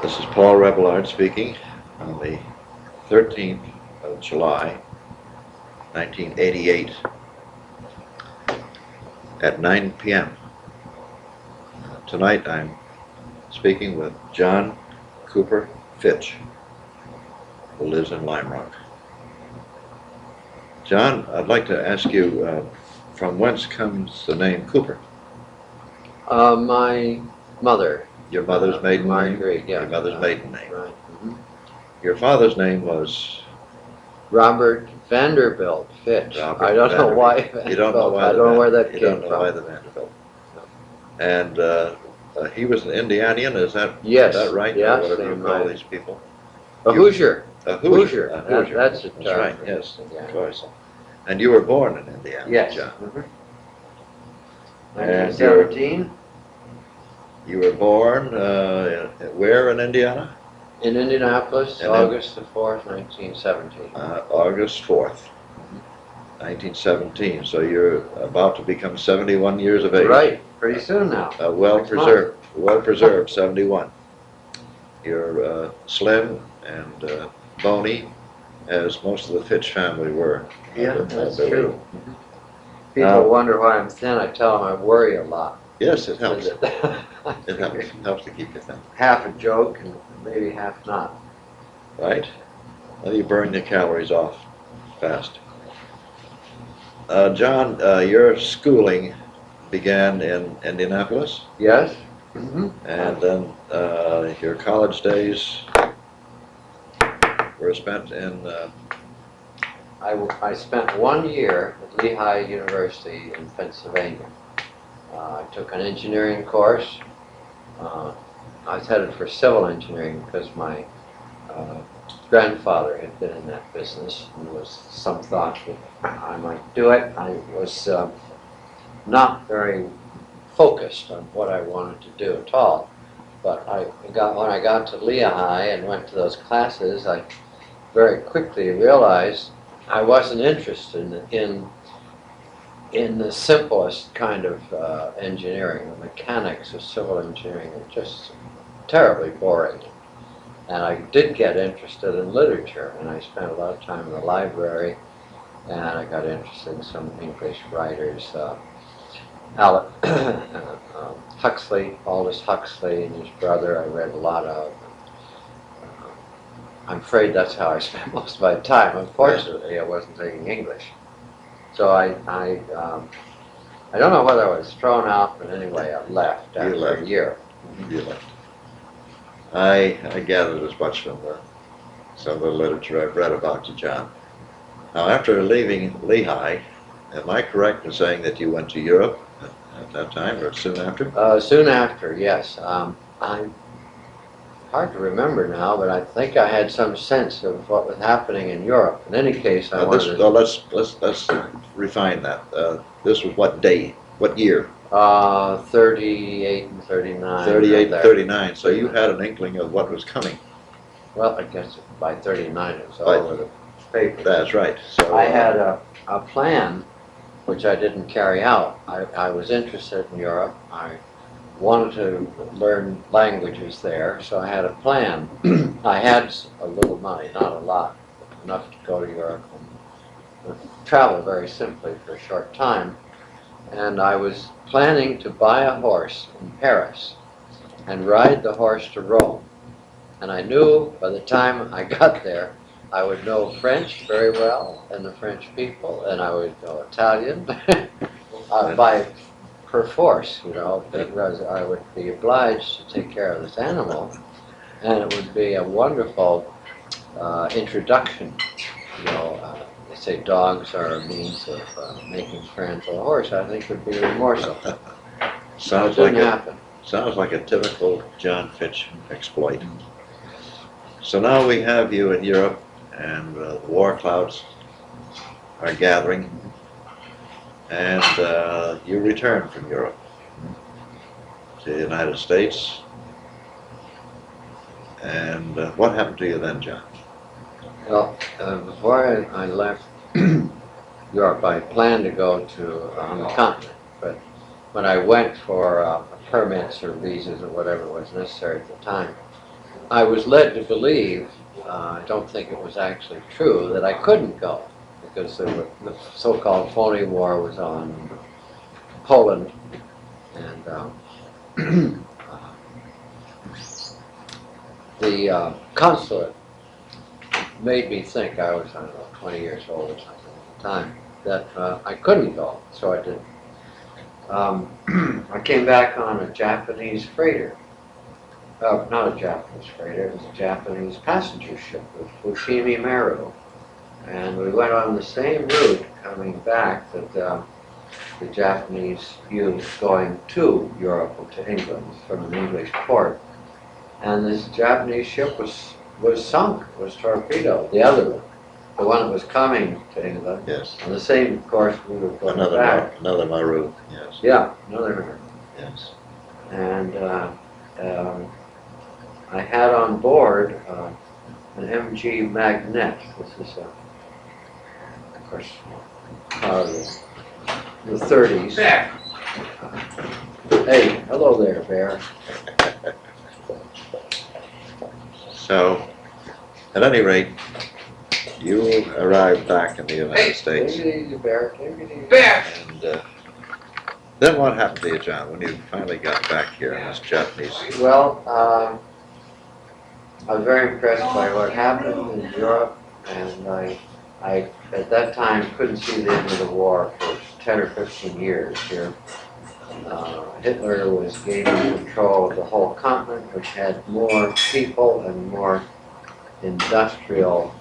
This is Paul Rebellard speaking on the 13th of July, 1988 at 9 p.m. Tonight I'm speaking with John Cooper Fitch, who lives in Lime Rock. John, I'd like to ask you, from whence comes the name Cooper? My mother. Your mother's maiden name? Marguerite, yeah. Your mother's maiden name. Right. Mm-hmm. Your father's name was? Robert Vanderbilt Fitch. Robert I don't know Vanderbilt. why You Vanderbilt. don't know why I don't know where that you came don't know from. why the Vanderbilt. And he was an Indianian, is that right? Yes. Whatever you call these people. A Hoosier. A Hoosier. A Hoosier. That's a term. That's right, yes, of course. And you were born in Indiana, yes. John. Mm-hmm. And 1917. You were born where in Indiana? In Indianapolis, And August the 4th, 1917. August 4th, 1917. So you're about to become 71 years of age. Right, pretty soon now. Well-preserved 71. You're slim and bony, as most of the Fitch family were. Yeah, I that's believe. true. People wonder why I'm thin. I tell them I worry a lot. Yes, it helps. It It helps to keep you thin. half a joke and maybe half not. Right? Well, you burn the calories off fast. John, your schooling began in Indianapolis, Yes? Mm-hmm. and then your college days were spent in. I spent 1 year at Lehigh University in Pennsylvania. I took an engineering course. I was headed for civil engineering because my grandfather had been in that business, and there was some thought that I might do it. I was not very focused on what I wanted to do at all, but when I got to Lehigh and went to those classes, I very quickly realized I wasn't interested in the simplest kind of engineering. The mechanics of civil engineering are just terribly boring. And I did get interested in literature, and I spent a lot of time in the library, and I got interested in some English writers. Huxley, Aldous Huxley and his brother, I read a lot of. I'm afraid that's how I spent most of my time. Unfortunately, I wasn't taking English. So I don't know whether I was thrown out, but anyway, I left after a year. You left. I gathered as much from some of the literature I've read about you, John. Now, after leaving Lehigh, am I correct in saying that you went to Europe at that time, or soon after? Soon after, yes. I'm hard to remember now, but I think I had some sense of what was happening in Europe. In any case, let's refine that. This was what day? What year? 38 and 39. 38 and 39. So you had an inkling of what was coming. Well, I guess by 39 it was all over the paper. That's right. So I had a plan, which I didn't carry out. I was interested in Europe. I wanted to learn languages there, so I had a plan. I had a little money, not a lot, enough to go to Europe and travel very simply for a short time. And I was planning to buy a horse in Paris and ride the horse to Rome. And I knew by the time I got there, I would know French very well, and the French people, and I would know Italian by perforce, because I would be obliged to take care of this animal, and it would be a wonderful introduction. They say dogs are a means of making friends. Well, a horse, I think, would be even more so. Sounds like a typical John Fitch exploit. So now we have you in Europe, and the war clouds are gathering, and you return from Europe to the United States. And what happened to you then, John? Well, before I left Europe, I planned to go on the continent, but when I went for permits or visas or whatever was necessary at the time, I was led to believe, I don't think it was actually true, that I couldn't go because the so-called phony war was on Poland, and the consulate made me think I was, I don't know, 20 years old or something at the time, that I couldn't go, so I didn't. I came back on a Japanese freighter. Not a Japanese freighter, it was a Japanese passenger ship with Fushimi Maru. And we went on the same route coming back that the Japanese used going to Europe or to England from an English port. And this Japanese ship was sunk, was torpedoed, the other one. The one that was coming to England. Yes. On the same course we were going back. Another Maru, yes. Yeah, another Maru. Yes. And I had on board an MG Magnet. This is, of course, the 30s. Hey, hello there, Bear. So, at any rate, you arrived back in the United States. Take it easy, Bear. Take it easy. Bear! And then what happened to you, John, when you finally got back here in this Japanese? Well, I was very impressed by what happened in Europe, and I at that time couldn't see the end of the war for 10 or 15 years here. Hitler was gaining control of the whole continent, which had more people and more industrial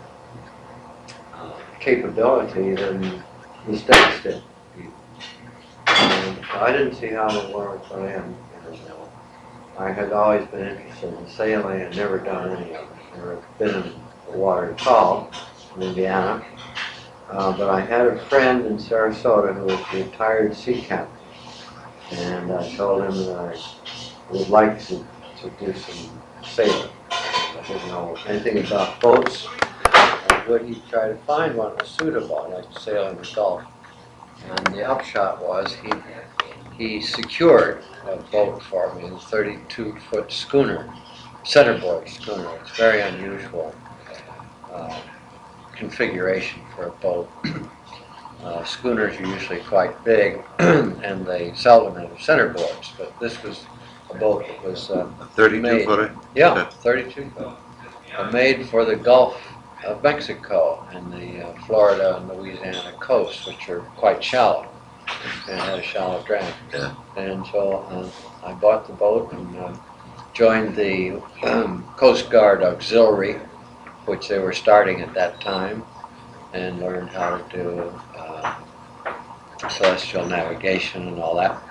capability than the States did. And I didn't see how the war was going to end. I had always been interested in sailing and never done any of it. Never been in the water at all in Indiana. But I had a friend in Sarasota who was a retired sea captain. And I told him that I would like to do some sailing. I didn't know anything about boats. Would he try to find one that was suitable? I like to sail in the Gulf. And the upshot was he secured a boat for me, a 32-foot schooner, centerboard schooner. It's very unusual configuration for a boat. Schooners are usually quite big, and they seldom have centerboards, but this was a boat that was A 32-footer? Yeah, 32 foot. Made for the Gulf of Mexico and the Florida and Louisiana coasts, which are quite shallow and had a shallow draft. Yeah. And so I bought the boat and joined the Coast Guard Auxiliary, which they were starting at that time, and learned how to do celestial navigation and all that.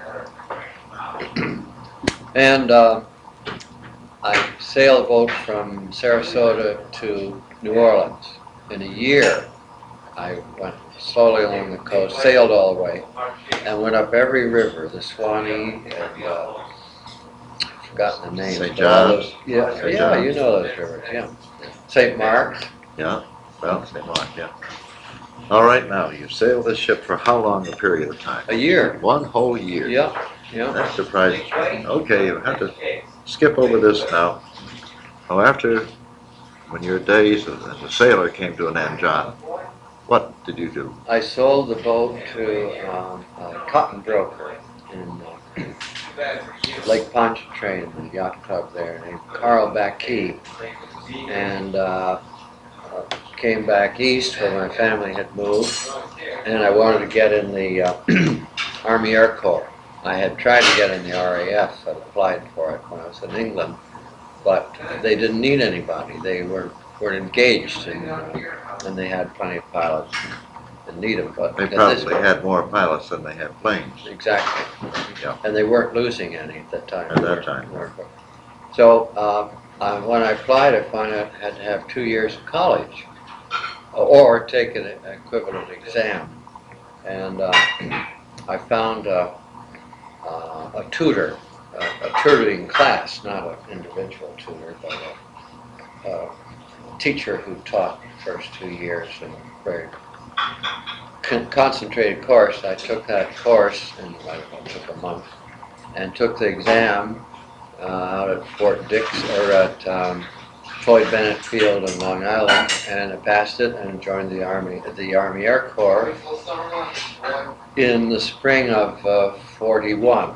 And I sailed a boat from Sarasota to New Orleans. In a year, I went slowly along the coast, sailed all the way, and went up every river, the Swanee, and I've forgotten the names. St. but all John's? those- Yeah, St. yeah, John's. you know those rivers, yeah. St. Mark's. Yeah, well, St. Mark, yeah. All right, now, you've sailed this ship for how long a period of time? A year. One whole year? Yeah, yeah. That surprises me. Okay, you have to skip over this now. Now, after, when your days as a sailor came to an end, John, what did you do? I sold the boat to a cotton broker in Lake Pontchartrain, the yacht club there, named Carl Backey, and came back east where my family had moved, and I wanted to get in the Army Air Corps. I had tried to get in the RAF. I applied for it when I was in England, but they didn't need anybody. They weren't engaged, and they had plenty of pilots and need them. But They at this probably point- had more pilots than they had planes. Exactly. Yeah. And they weren't losing any at that time. At that time. So when I applied, I found I had to have 2 years of college or take an equivalent exam. And I found a tutor, a tutoring class, not an individual tutor, but a teacher who taught the first 2 years in a very concentrated course. I took that course, and I don't know, it took a month, and took the exam, out at Fort Dix, or at Floyd Bennett Field in Long Island, and I passed it and joined the Army Air Corps in the spring of 41.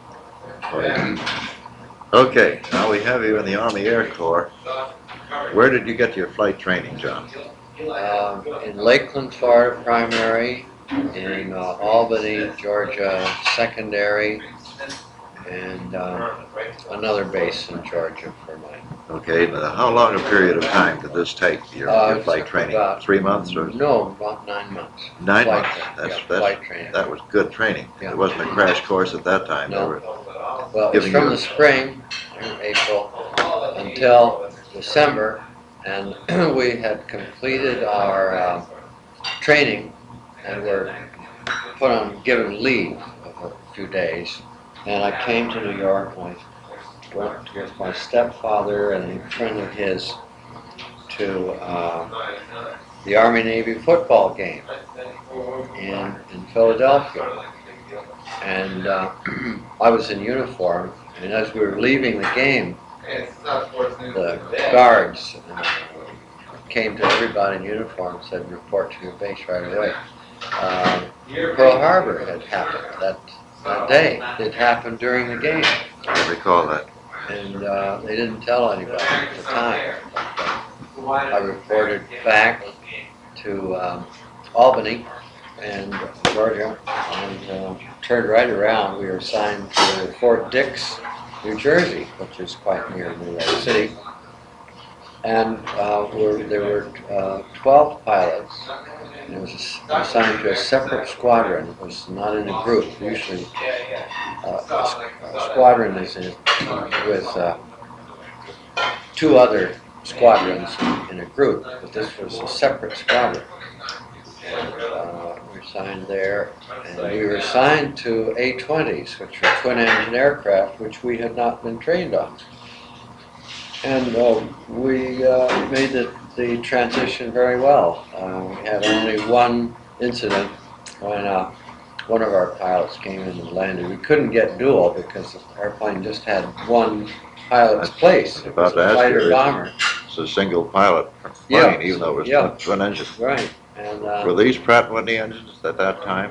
Okay, now we have you in the Army Air Corps. Where did you get your flight training, John? In Lakeland, Florida primary, in Albany, Georgia secondary, and another base in Georgia for mine. Okay, now how long a period of time did this take, your flight training? 3 months or? No, about 9 months. 9 Flight months. training, flight training. That was good training. Yeah. It wasn't a crash course at that time. No. They were Well, it's giving from you- the spring, April, until December, and we had completed our training and were given leave of a few days. And I came to New York, and I went with my stepfather and a friend of his to the Army-Navy football game in Philadelphia. And I was in uniform, and as we were leaving the game, the guards came to everybody in uniform and said, "Report to your base right away." Pearl Harbor had happened that day. It happened during the game. I recall that. And they didn't tell anybody at the time. I reported back to Albany and Georgia, and turned right around. We were assigned to Fort Dix, New Jersey, which is quite near New York City. And there were 12 pilots. And it was assigned to a separate squadron. It was not in a group. Usually, a squadron is with 2 other squadrons in a group, but this was a separate squadron. We were assigned there, and we were assigned to A-20s, which were twin-engine aircraft, which we had not been trained on. And we made the transition very well. We had only one incident when one of our pilots came in and landed. We couldn't get dual because the airplane just had one pilot's place. It was a fighter bomber. It's a single pilot plane, Yeah. even though it was Yeah. twin engine. Right. And Were these Pratt & Whitney engines at that time?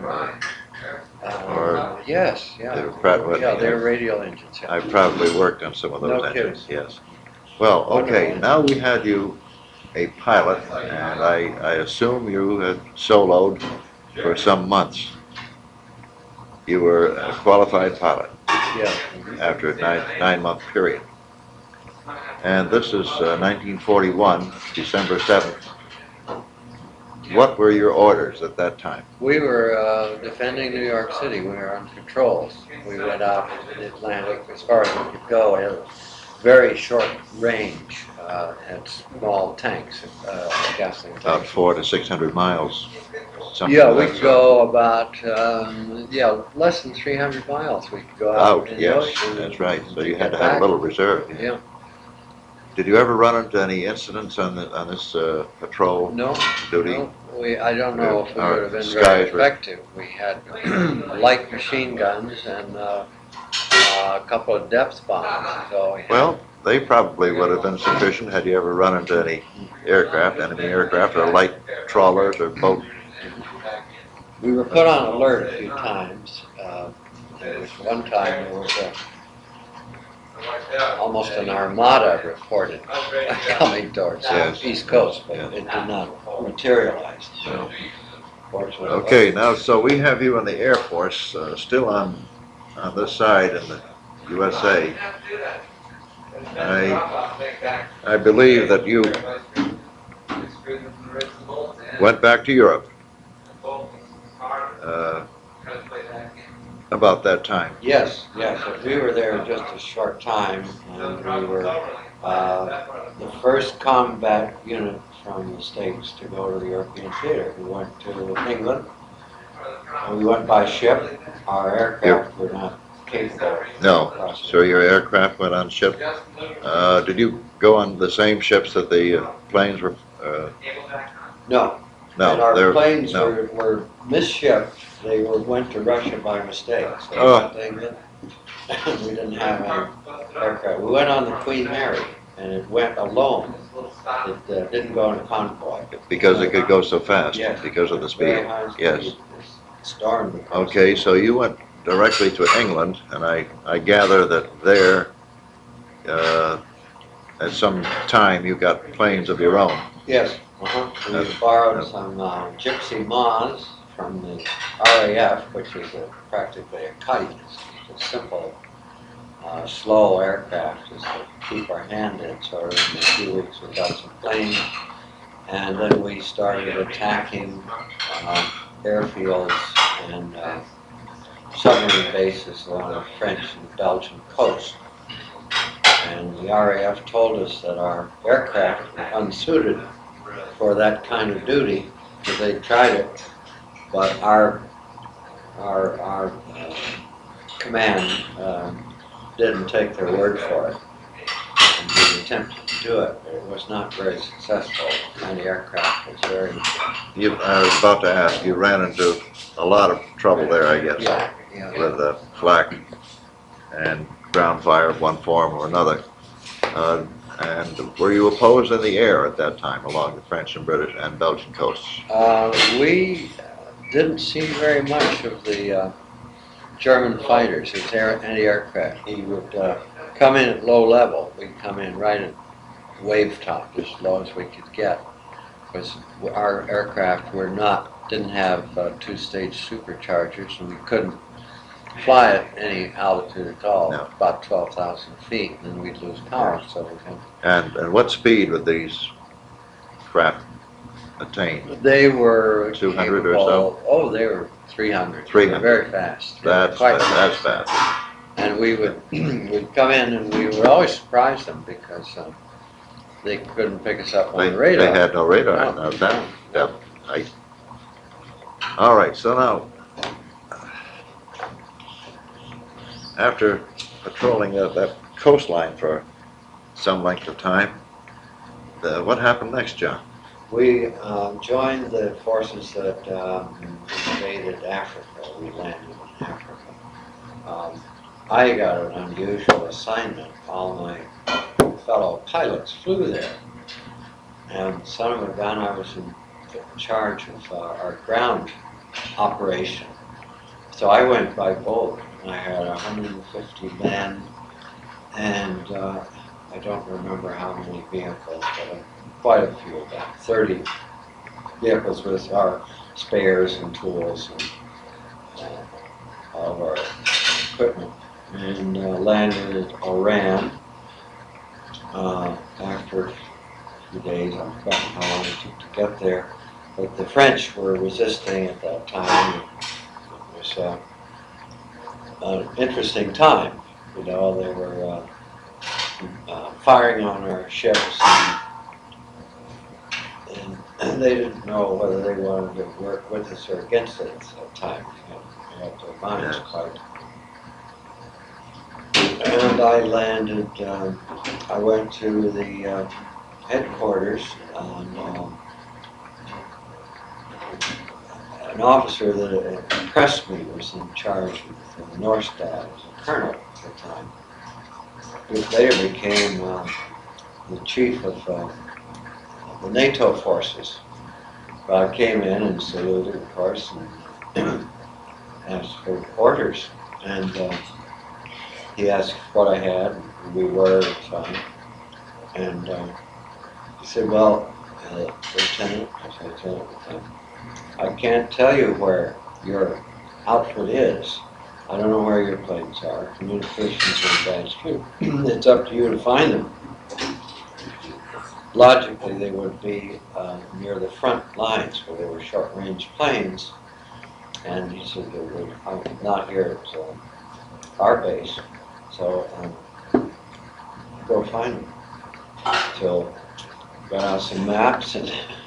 Or yes, yeah. they were Pratt & Whitney? Yeah, they're radial engines. Yeah. I probably worked on some of those No engines. kidding. Yes. Well, okay. Wonderful. Now we had you a pilot, and I assume you had soloed for some months. You were a qualified pilot Yeah. after a nine-month period. And this is 1941, December 7th. What were your orders at that time? We were defending New York City. We were on patrols. We went out in the Atlantic as far as we could go. We had a very short range. Had small tanks, gasoline tanks. About 400 to 600 miles. Something Yeah, like we that. could go about less than 300 miles. We could go out in the Yes, ocean. that's right. So you and had to get have back. a little reserve. Yeah. Did you ever run into any incidents on this patrol No. duty? No, I don't know if we Our would have been skies very were- effective. We had light machine guns and a couple of depth bombs. So we had, Well, they probably would have been sufficient. Had you ever run into any aircraft, enemy aircraft, or light trawlers or boat? we were put on alert a few times. There was one time there was almost an armada reported coming towards Yes. the East Coast, but Yes. it did not materialize. So, fortunately, Okay, now, so we have you in the Air Force, still on this side in the USA. I believe that you went back to Europe about that time. Yes, yes. We were there just a short time, and we were the first combat unit from the States to go to the European theater. We went to England, and we went by ship. Our aircraft were not capable of No, crossing. so your aircraft went on ship. Did you go on the same ships that the planes were? No. No, And our they're- planes no. were misshipped. They went to Russia by mistake. So we Oh. went to England, we didn't have any aircraft. We went on the Queen Mary, and it went alone. It didn't go in a convoy. Because it could go so fast, Yes. because of the Very speed. high speed. Yes. Stormed the coast. Okay, so you went directly to England, and I gather that there, at some time, you got planes of your own. Yes. We borrowed some Gypsy Moths from the RAF, which is practically a kite. It's a simple, slow aircraft, just to keep our hand in. So in a few weeks we got some planes, and then we started attacking airfields and submarine bases along the French and Belgian coast. And the RAF told us that our aircraft were unsuited for that kind of duty, that they tried it, but our command didn't take their word for it. And we attempted to do it, but it was not very successful. And the aircraft was very... I was about to ask, you ran into a lot of trouble there, I guess, Yeah. with flak and ground fire of one form or another. And were you opposed in the air at that time along the French and British and Belgian coasts? We didn't see very much of the German fighters as anti-aircraft. He would come in at low level. We'd come in right at wave top, as low as we could get, because our aircraft didn't have two-stage superchargers, and we couldn't fly at any altitude at all, No. about 12,000 feet, and then we'd lose power. So we had, And what speed would these craft attain? they were 200 or capable- so? Oh, they were 300. 300. They were very fast. They were That's quite fast. And we would we'd come in, and we would always surprise them because they couldn't pick us up on the radar. They had no radar. No. All right, so now, after patrolling that coastline for some length of time, what happened next, John? We joined the forces that invaded Africa. We landed in Africa. I got an unusual assignment. All my fellow pilots flew there. And son of a gun, I was in charge of our ground operation. So I went by boat. I had 150 men, and I don't remember how many vehicles, but quite a few, about 30 vehicles with our spares and tools and all of our equipment, and landed at Oran after a few days. I've forgotten how long it took to get there, but the French were resisting at that time. It was an interesting time. You know, they were firing on our ships, and they didn't know whether they wanted to work with us or against us at that time. They had their minds quite. And I landed, I went to the headquarters on an officer that impressed me was in charge of the Norstad, was a colonel at the time, who later became the chief of the NATO forces. But I came in and saluted, of course, and asked for orders. And he asked what I had, and we were fine. And he said, well, Lieutenant, I said, Lieutenant, I can't tell you where your outfit is. I don't know where your planes are. Communications are bad too. It's up to you to find them. Logically, they would be near the front lines where they were short-range planes. And he said, they were not here at our base. So go find them. So got out some maps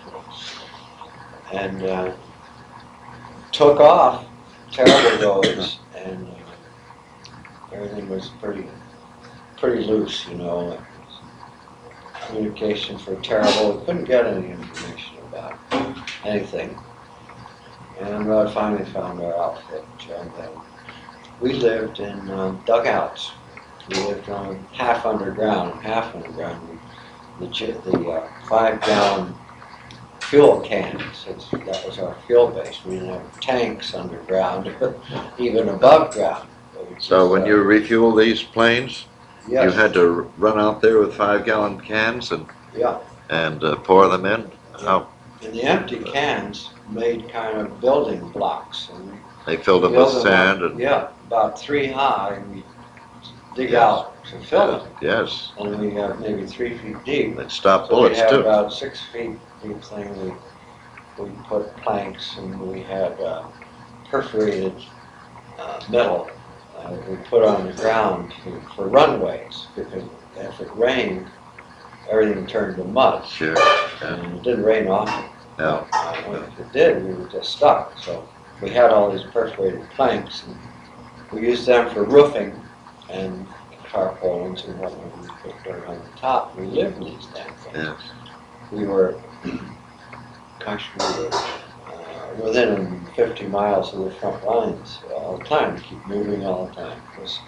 and took off. Terrible roads, and everything was pretty loose, you know. Communications were terrible. We couldn't get any information about anything. And I finally found our outfit, and We lived in dugouts. We lived on half underground, half underground. The 5-gallon fuel cans. That was our fuel base. We didn't have tanks underground, even above ground. So when you refuel these planes, yes. you had to run out there with 5-gallon cans and Yeah. and pour them in. How And the empty cans made kind of building blocks. And they filled them build with them sand up, and yeah, about 3 high. And we dig Yes. out to fill them. Yes, And we got maybe 3 feet deep. they stop So we bullets had too. about 6 feet deep thing. We put planks and we had perforated metal we put on the ground for runways because if it rained, everything turned to mud. Sure. Yeah. And it didn't rain often. No. If it did, we were just stuck. So we had all these perforated planks and we used them for roofing and tarpaulins and whatnot. We put dirt on the top. We lived in these damn things. Yes. We were, gosh, we were within 50 miles of the front lines all the time. We keep moving all the time.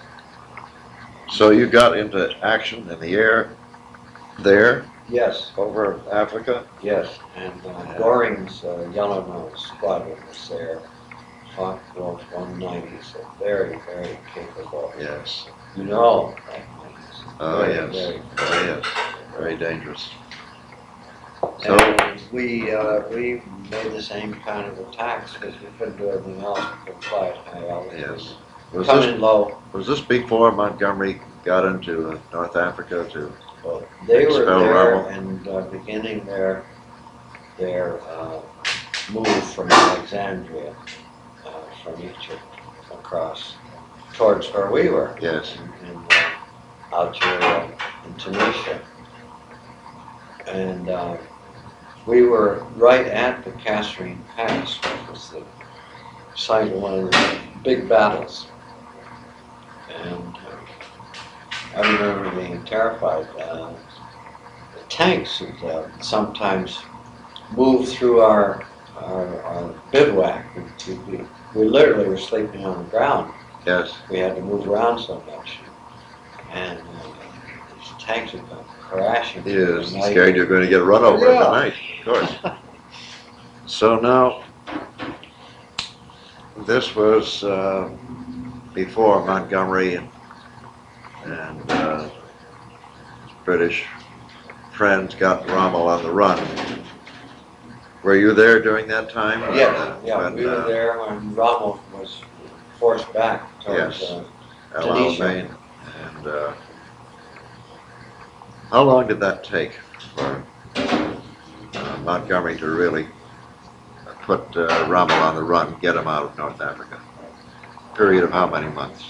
So you got into action in the air there Yes, over Africa? yes. And Goring's Yellow Nose Squadron was there. Focke-Wulf 190s, so very, very capable. Yes. You know that planes. Oh Very, yes. very Oh yes. Very dangerous. So And we made the same kind of attacks because we couldn't do anything else. We could fly at high altitude. yes. Was Come this in low. was this before Montgomery got into North Africa to? Well, they were Expel there Rommel. and beginning their move from Alexandria, from Egypt across towards where we were. Yes. In Algeria and Tunisia. And we were right at the Kasserine Pass, which was the site of one of the big battles. And I remember being terrified. The tanks would sometimes move through our bivouac. We literally were sleeping on the ground. Yes. We had to move around so much. And these tanks would come crashing. He through is the night. scared you're going to get run over in the Yeah. night. Of course. So now, this was before Montgomery and British friends got Rommel on the run. Were you there during that time? Yeah, When, we were there when Rommel was forced back towards Yes. El Tunisia. Alamein. And how long did that take for Montgomery to really put Rommel on the run, get him out of North Africa? Period of how many months?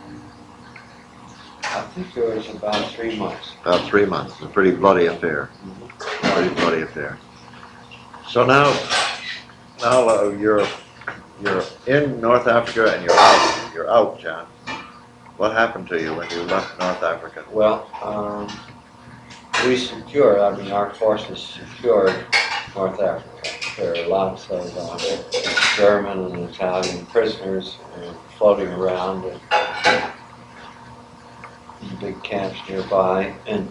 I think it was about 3 months. About 3 months. It's a pretty bloody affair. Pretty bloody affair. So now you're in North Africa and you're out. You're out, John. What happened to you when you left North Africa? Well, we secured, our forces secured North Africa. There are lots of German and Italian prisoners floating around in big camps nearby. And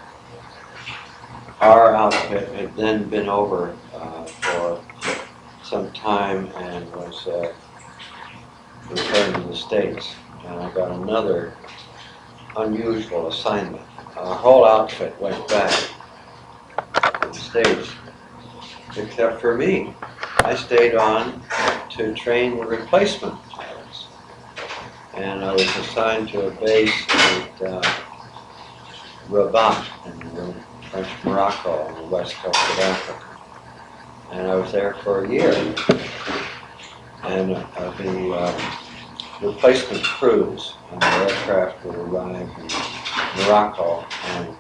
our outfit had then been over for some time and was returned to the States. And I got another unusual assignment. Our whole outfit went back to the States, except for me. I stayed on to train the replacement pilots. And I was assigned to a base at Rabat in French Morocco on the west coast of Africa. And I was there for a year. And the replacement crews and the aircraft would arrive in Morocco, and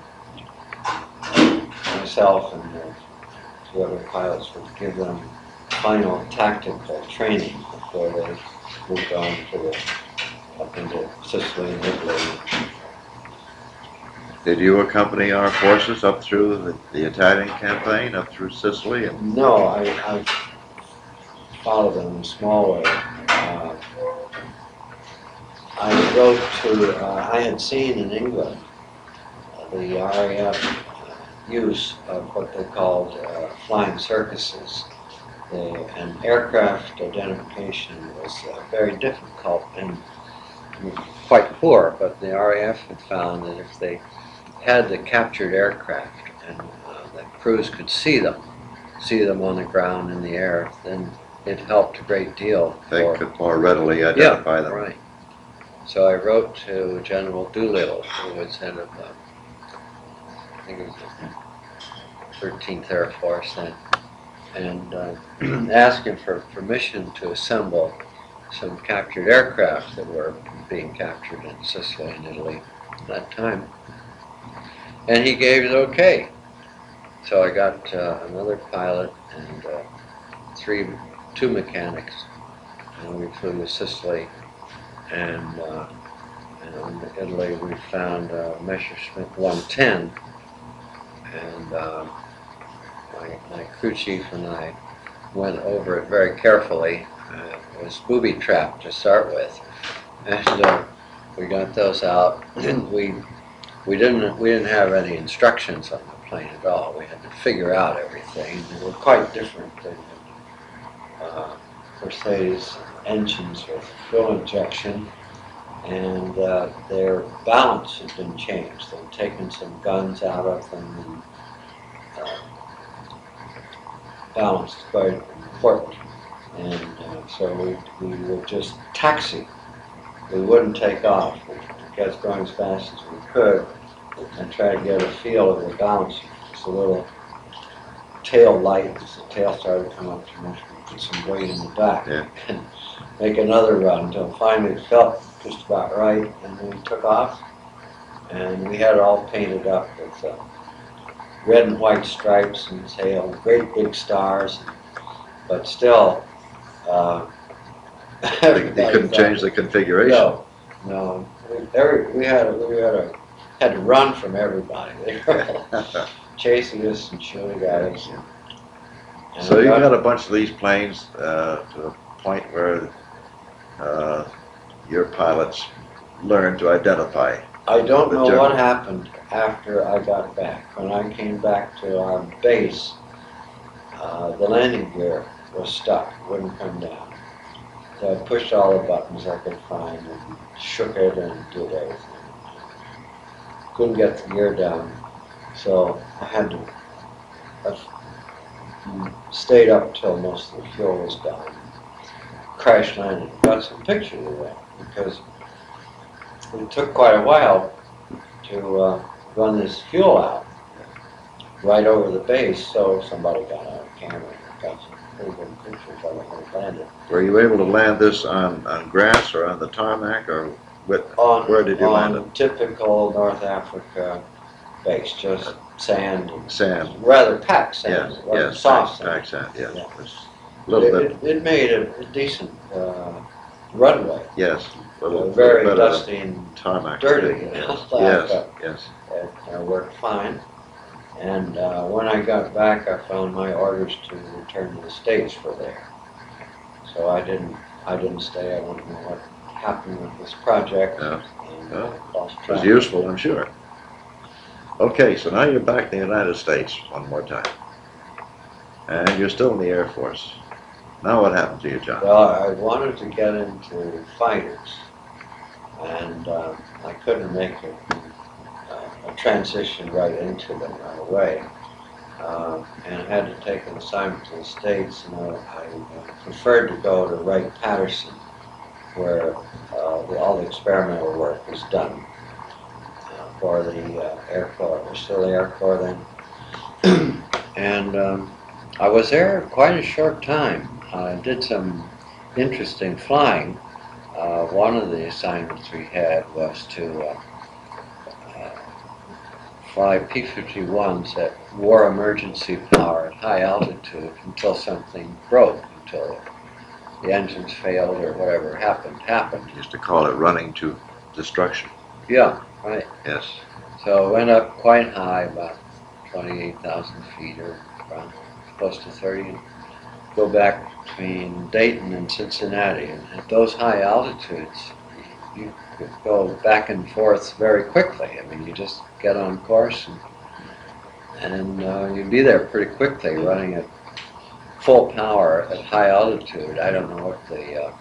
myself and the 2 other pilots would give them final tactical training before they moved on to up into Sicily and Italy. Did you accompany our forces up through the Italian campaign, up through Sicily? And No, I followed them in a small way. I wrote to, I had seen in England the RAF use of what they called flying circuses. And aircraft identification was very difficult and quite poor, but the RAF had found that if they had the captured aircraft and the crews could see them on the ground in the air, then it helped a great deal. They could more readily identify them. Right. So I wrote to General Doolittle, who was head of, I think it was the 13th Air Force then, and asked him for permission to assemble some captured aircraft that were being captured in Sicily and Italy at that time. And he gave it okay. So I got another pilot and two mechanics, and we flew to Sicily, and in Italy we found Messerschmitt 110, and my crew chief and I went over it very carefully. It was booby-trapped to start with, and we got those out. We didn't have any instructions on the plane at all. We had to figure out everything. They were quite different than Mercedes engines with fuel injection, and their balance had been changed. They'd taken some guns out of them and balance is quite important. And so we would just taxi. We wouldn't take off. We kept going as fast as we could and try to get a feel of the balance. Just a little tail light as the tail started to come up too much. We put some weight in the back and make another run until finally it felt just about right, and then we took off. And we had it all painted up with red and white stripes and tail, great big stars, but still, They couldn't change the configuration. No. We had to run from everybody. They were chasing us and shooting at us. And So you got a bunch of these planes to the point where your pilots learned to identify. I don't know German. what happened after I got back. When I came back to our base, the landing gear was stuck, wouldn't come down. So I pushed all the buttons I could find and shook it and did everything. Couldn't get the gear down, so I had to stayed up till most of the fuel was gone. Crash landed. Got some pictures of that because it took quite a while to run this fuel out right over the base, so somebody got out a camera and got some pretty good pictures of it when it landed. Were you able to land this on grass or on the tarmac, or where did you land it? On typical North Africa base, just sand. Sand. Rather packed sand. Yes, It wasn't yes, soft packed sand. sand, yes. Yeah. It was a little bit, It made a decent runway. yes, a little Very bit dusty and of tarmac. dirty. Yes, But yes. it worked fine. And when I got back, I found my orders to return to the States were there. So I didn't stay. I don't know what happened with this project. Yeah. And Well, lost It was track. useful, I'm sure. Okay, so now you're back in the United States one more time. And you're still in the Air Force. Now what happened to you, John? Well, I wanted to get into fighters, and I couldn't make a transition right into them right away. And I had to take an assignment to the States, and I preferred to go to Wright-Patterson, where all the experimental work was done for the Air Corps. It was still the Air Corps then. And I was there quite a short time. I did some interesting flying. One of the assignments we had was to fly P-51s at war emergency power at high altitude until something broke, until the engines failed or whatever happened. You used to call it running to destruction. Yeah, right. Yes. So I went up quite high, about 28,000 feet or around close to 30, and go back between Dayton and Cincinnati. And at those high altitudes, you could go back and forth very quickly. I mean, you just get on course and you'd be there pretty quickly running at full power at high altitude. I don't know what the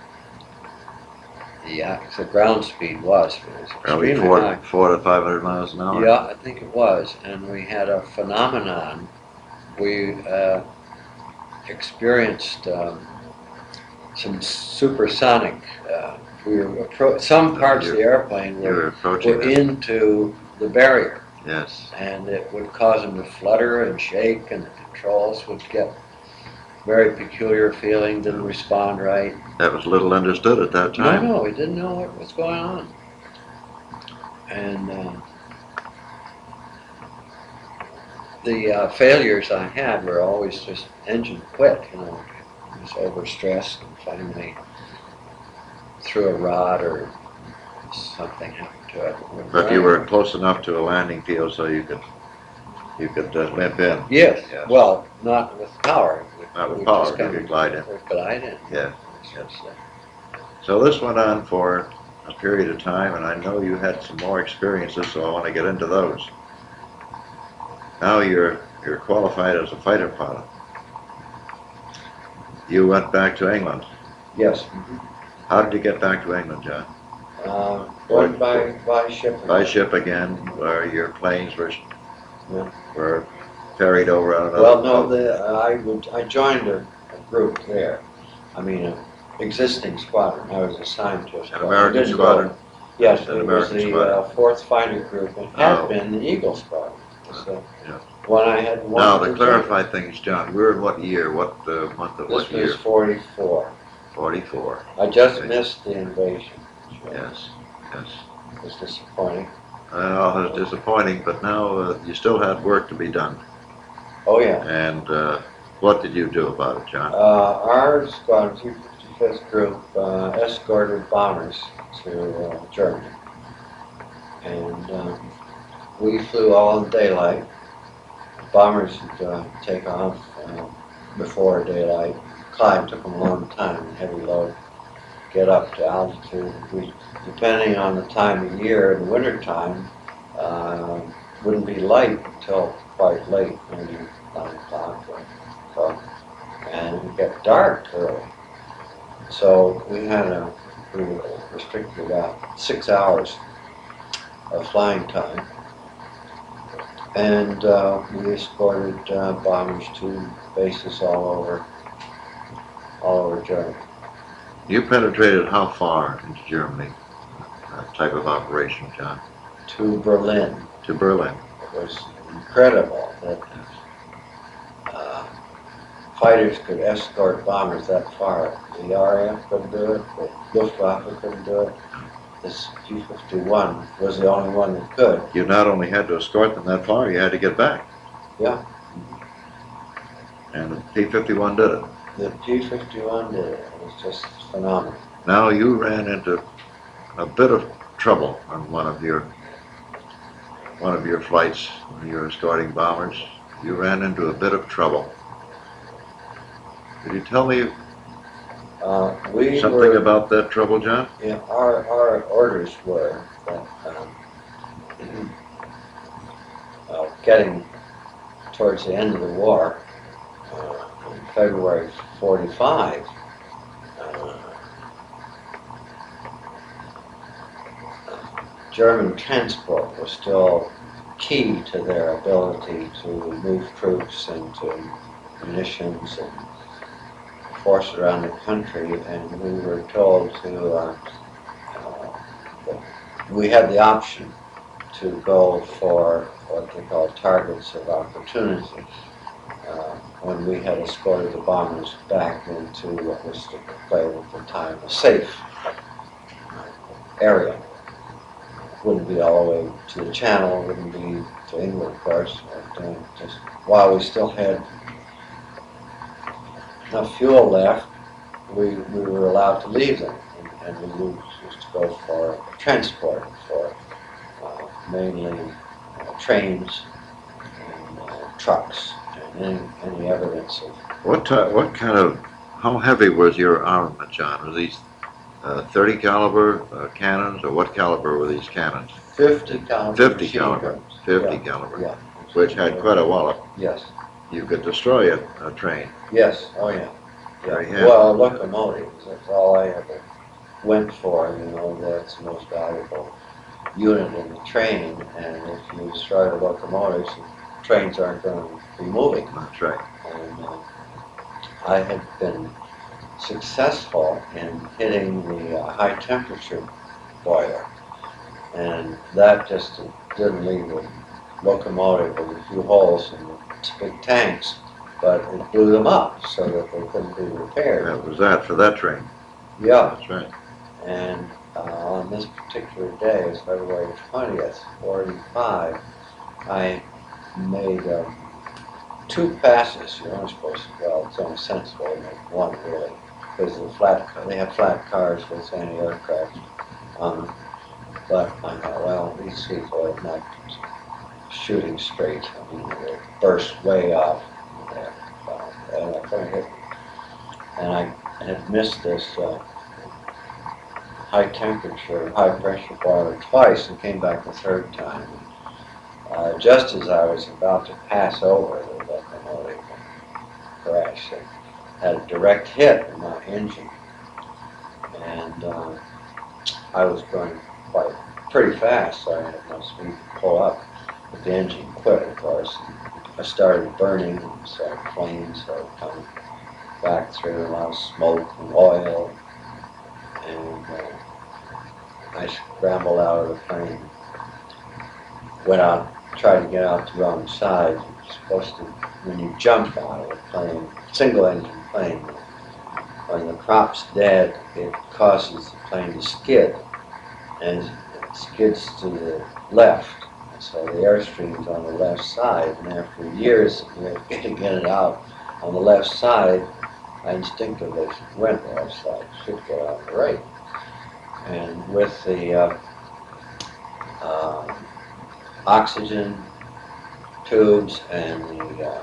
ground speed was. But it was Probably extremely high. 400 to 500 miles an hour. Yeah, I think it was. And we had a phenomenon. We experienced some supersonic. We were some parts of the airplane You were were approaching it. into the barrier, Yes. and it would cause them to flutter and shake, and the controls would get very peculiar feeling, didn't respond right. That was little understood at that time. No, we didn't know what was going on. And the failures I had were always just engine quit, you know. I was overstressed and finally threw a rod or something happened to it. But you were close enough to a landing field so you could limp in. Yes. Yes. Well, not with power. Not with We power, just you could glide in. We glide in. Yeah. Yes. So this went on for a period of time, and I know you had some more experiences, so I want to get into those. Now you're qualified as a fighter pilot. You went back to England. Yes. How did you get back to England, John? Going by ship. By ship again, where your planes were Yeah. were ferried over on another Well, no, boat? I joined a group there. I mean, an existing squadron. I was assigned to a squadron. American I didn't squadron? go- Yes, An it was American the squadron. 4th Fighter Group. It had Oh. been the Eagle Squadron. It was the Yeah. one I had won. Now, to clarify things, John, we're in what year? What month of This what year? was 44. 44. I just Okay. missed the invasion. So Yes, yes. It was disappointing. Well, it was disappointing, but now you still had work to be done. Oh, yeah. And what did you do about it, John? Our squadron, 255th Group, escorted bombers to Germany. And we flew all in daylight. Bombers would take off before daylight. Climb took them a long time, heavy load. Get up to altitude. We, depending on the time of year, in the winter time, wouldn't be light until quite late, maybe 9 o'clock or so. And it would get dark early. So we were restricted about 6 hours of flying time. And we escorted bombers to bases all over Germany. You penetrated how far into Germany? That type of operation, John? To Berlin. To Berlin. It was incredible that fighters could escort bombers that far. The RAF couldn't do it, the Luftwaffe couldn't do it. This P-51 was the only one that could. You not only had to escort them that far, you had to get back. Yeah. And the P-51 did it. The P-51 did it. It was just phenomenal. Now you ran into a bit of trouble on one of your flights when you were escorting bombers. You ran into a bit of trouble. Could you tell me something about that trouble, John? Yeah, our orders were that getting towards the end of the war, in February 45, German transport was still key to their ability to move troops and to munitions and force around the country, and we were told to, we had the option to go for what they call targets of opportunity. When we had escorted the bombers back into what was declared at the time a safe area. Wouldn't be all the way to the Channel, wouldn't be to England, of course, but just while we still had enough fuel left, we were allowed to leave them, and we used to go for transport, for mainly trains and trucks, and any evidence of. What kind of, how heavy was your armament, John? Were these 30 caliber cannons, or what caliber were these cannons? 50 caliber. 50 machine caliber. guns. 50 Yeah. caliber, Yeah. which had quite a wallop. Yes. You could destroy a train. Yes. Oh yeah. Very Yeah. handy. Well, locomotives. That's all I ever went for. You know, that's the most valuable unit in the train. And if you destroy the locomotives, the trains aren't going to be moving. That's right. And I had been successful in hitting the high temperature boiler, and that just didn't leave the locomotive with a few holes in the big tanks, but it blew them up so that they couldn't be repaired. That was that for that train. Yeah, That's right. and on this particular day, it was February 20th, 45, I made 2 passes. You're only supposed to, well, it's only sensible to make 1 really, because they have flat cars with anti-aircraft on them. But I thought, well, these people are not shooting straight. I mean, they burst way off there. And I couldn't hit them. And I had missed this high temperature, high pressure boiler twice and came back the 3rd time. Just as I was about to pass over the locomotive and crash, it had a direct hit in my engine. And I was going pretty fast, so I had enough speed to pull up. But the engine quit, of course. I started burning, and started flames started coming back through, a lot of smoke and oil. And I scrambled out of the plane, went out, tried to get out the wrong side. You're supposed to, when you jump out of a plane, single engine plane, when the crop's dead, it causes the plane to skid, and it skids to the left. So the airstream's on the left side, and after years of getting it out on the left side, I instinctively went the left side, should get out the right. And with the oxygen tubes and the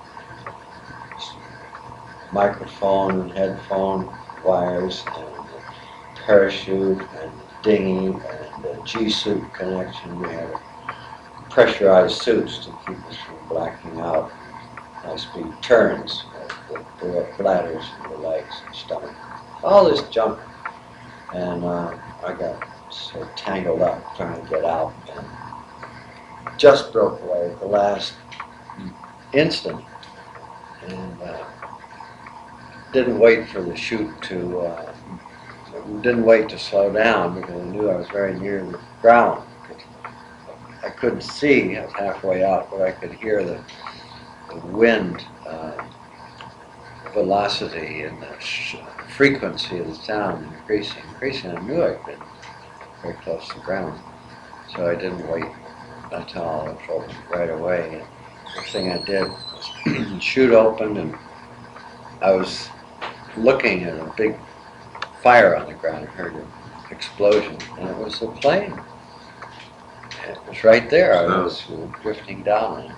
microphone and headphone wires and the parachute and the dinghy and the G-suit connection, we had pressurized suits to keep us from blacking out high-speed turns, the bladders and the legs and stomach, all this junk. And I got so tangled up trying to get out and just broke away at the last instant, and didn't wait for the chute to, didn't wait to slow down because I knew I was very near the ground. I couldn't see, I was halfway out, but I could hear the wind velocity and the frequency of the sound increasing. I knew I'd been very close to the ground, so I didn't wait until I felt right away. And the first thing I did was chute opened, and I was looking at a big fire on the ground. I heard an explosion, and it was a plane. It was right there. I was drifting down on it.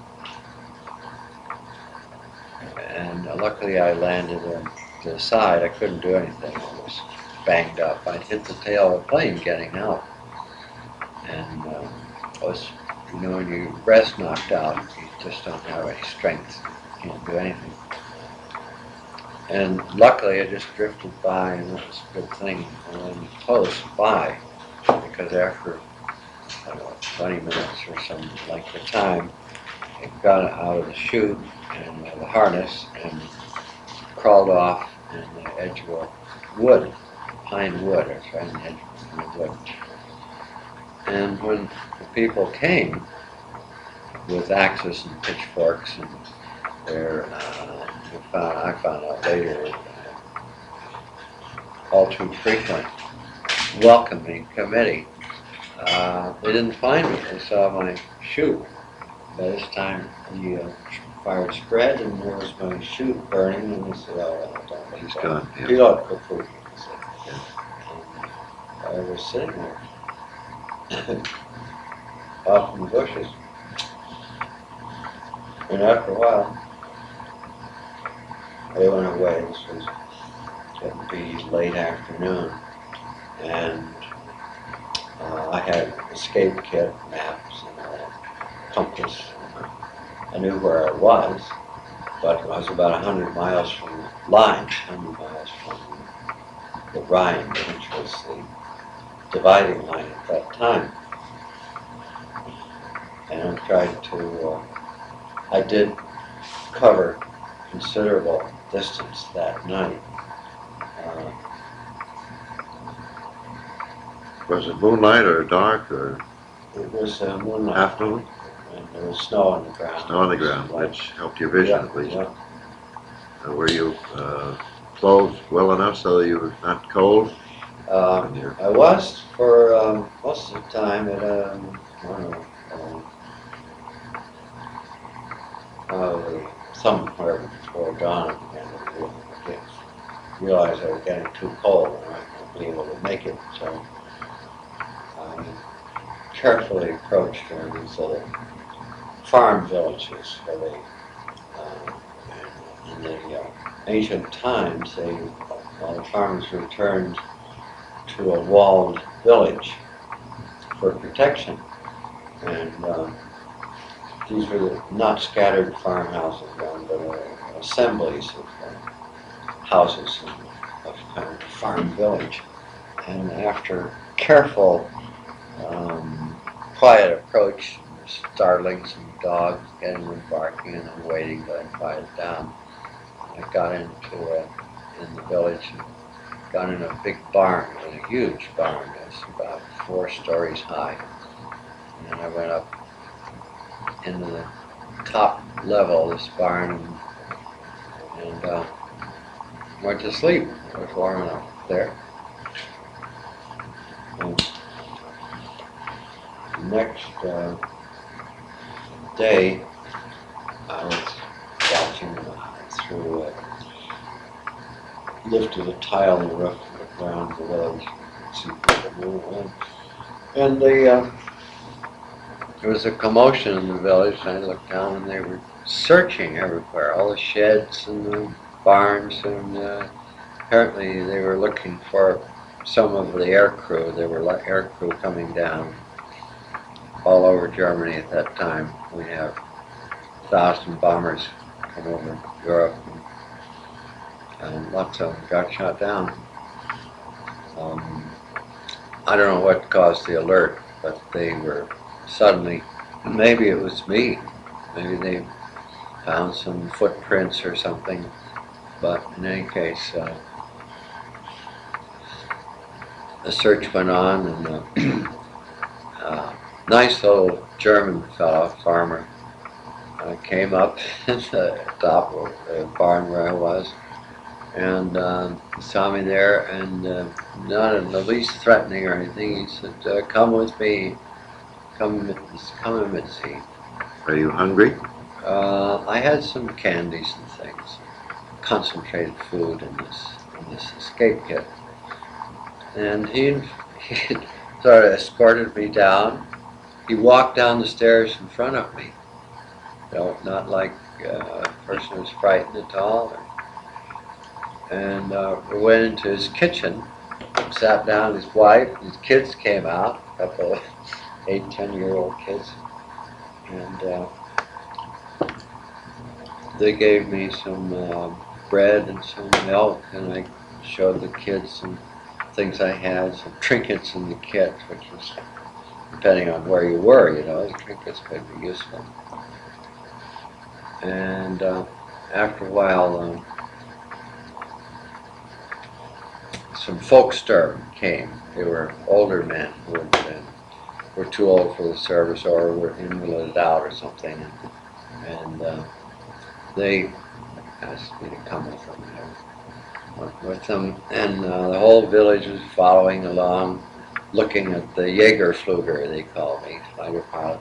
And luckily I landed to the side. I couldn't do anything. I was banged up. I'd hit the tail of the plane getting out. And when your breath's knocked out, you just don't have any strength. You can't do anything. And luckily I just drifted by, and that was a good thing. And then close by, because after 20 minutes or some length of time, it got out of the chute and the harness and crawled off in the edge of a wood, pine wood, or right in the edge of the wood. And when the people came with axes and pitchforks, and I found out later, all too frequent welcoming committee, they didn't find me. They saw my chute. By this time, the fire spread, and there was my chute burning, and they said, "Oh, well, He's gone. Yeah. He ought to cook food." I was sitting there, off in the bushes. And after a while, they went away. This was getting to be late afternoon. and I had escape kit, maps, and a compass. I knew where I was, but I was about 100 miles from the line, 100 miles from the Rhine, which was the dividing line at that time. And I tried to, I did cover considerable distance that night. Was it moonlight or dark or It was moonlight, afternoon? and there was snow on the ground. Snow on the ground, which helped your vision at least. Yeah. Were you clothed well enough so that you were not cold? I was for most of the time at I don't know, somewhere before dawn, I realized I was getting too cold and I wouldn't be able to make it. So I carefully approached one of these little farm villages where they, in the ancient times, the farmers returned to a walled village for protection. And these were not scattered farmhouses, but assemblies of houses of kind of farm village. And after careful, quiet approach, startling some dogs, getting them barking, and then waiting till they quiet down, I got into in the village and got in a big barn. It was a huge barn. It was about 4 stories high. And I went up into the top level of this barn and went to sleep. It was warm enough there. And the next day, I was watching through lifted a tile in the roof around the village, see people move in. And there was a commotion in the village, and I looked down and they were searching everywhere, all the sheds and the barns, and apparently they were looking for some of the air crew. There were air crew coming down all over Germany at that time. We have 1,000 bombers come over Europe, and lots of them got shot down. I don't know what caused the alert, but they were suddenly, maybe it was me, maybe they found some footprints or something, but in any case, the search went on, and nice little German fellow, farmer, came up at the top of the barn where I was, and saw me there, and not in the least threatening or anything. He said, "Come with me, come and see." Are you hungry? I had some candies and things, concentrated food in this escape kit, and he sort of escorted me down. He walked down the stairs in front of me, not like a person who's frightened at all. And we went into his kitchen, sat down, his wife, his kids came out, a couple of 8-10-year-old kids, and they gave me some bread and some milk, and I showed the kids some things I had, some trinkets in the kit, which was, depending on where you were, the trinkets could be useful. And after a while, some folk stir came. They were older men who were too old for the service or were invalided out or something, and they asked me to come with them. I went with them, and the whole village was following along, looking at the Jägerflüger, they called me, fighter pilot,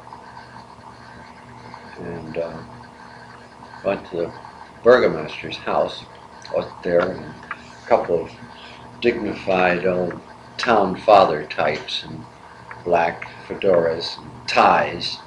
and went to the Burgomaster's house out there, and a couple of dignified old town father types in black fedoras and ties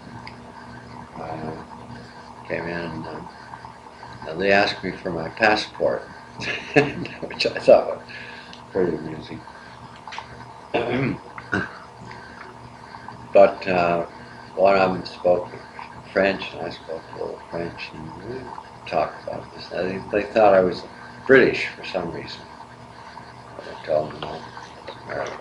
came in, and they asked me for my passport, which I thought was pretty amusing. But one of them spoke French, and I spoke a little French, and we talked about this. They thought I was British for some reason. I told them I was American.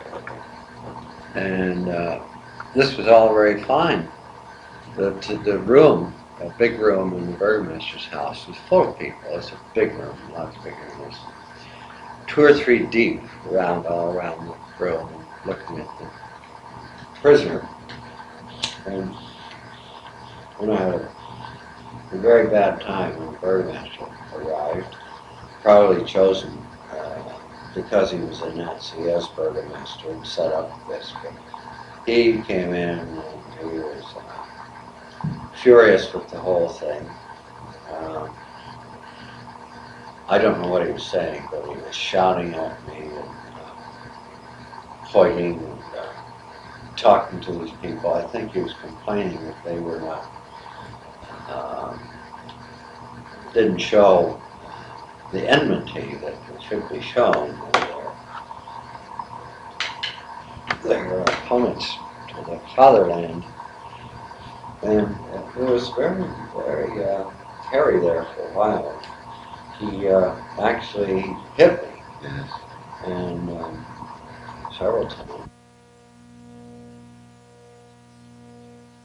And this was all very fine. The room, a big room in the burgomaster's house, was full of people. It's a big room, lots bigger than this. 2 or 3 deep all around the room, looking at the prisoner. And when I had a very bad time when the burgomaster arrived, probably chosen because he was a Nazi as burgomaster and set up this. But he came in and he was furious with the whole thing. I don't know what he was saying, but he was shouting at me and pointing and talking to these people. I think he was complaining that they were not, didn't show the enmity that should be shown their opponents to the fatherland. And it was very, very hairy there for a while. He actually hit me, Yes. and several times.